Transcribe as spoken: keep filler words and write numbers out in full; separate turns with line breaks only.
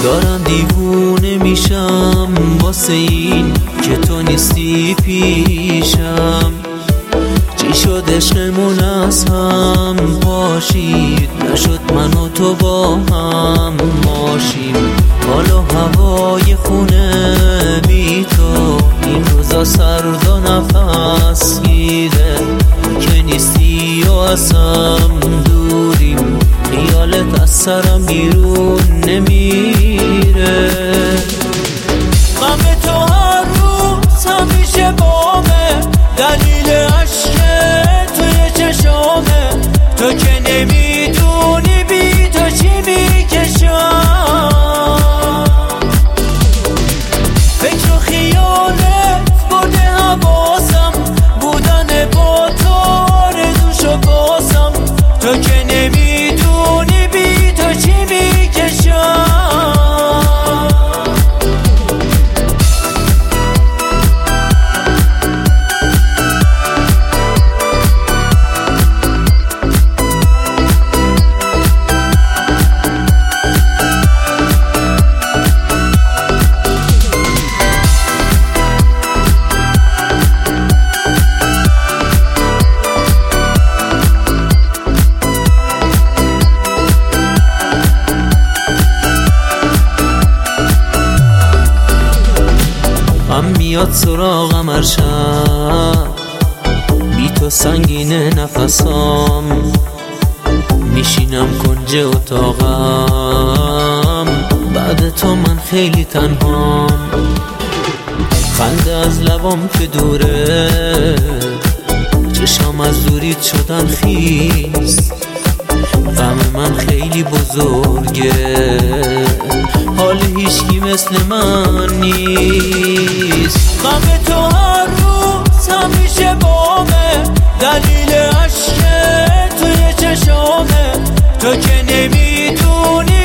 دارم دیوونه میشم واسه این که تو نیستی پیشم. چی شد عشقمون از هم باشید، نشد من و تو با هم ماشیم. حالا هوای خونه بی تو این روزا سرد و نفس گیره، که نیستی و ازم دوریم، خیالت از سرم بیرون نمیره. غم تو هر روز همیشه بامه، دلیل عشق توی چشامه. تو که نمیدونی بی تو چی میکشم. فکر و خیالت بوده حواسم، بودن با تو آرزوشو باسم. تو که نمیدونی بی تو چی میکشم. غم میاد سراغم هر شب، بی تو سنگینه نفسام. میشینم کنج اتاقم، بعد تو من خیلی تنهام. خنده از لبام که دوره، چشام از دوریت شدن خیس. غم من خیلی بزرگه، حال هیچکی مثل من نیست. غم تو هر روز همیشه بامه، دلیل عشق توی چشامه. تو که نمیدونی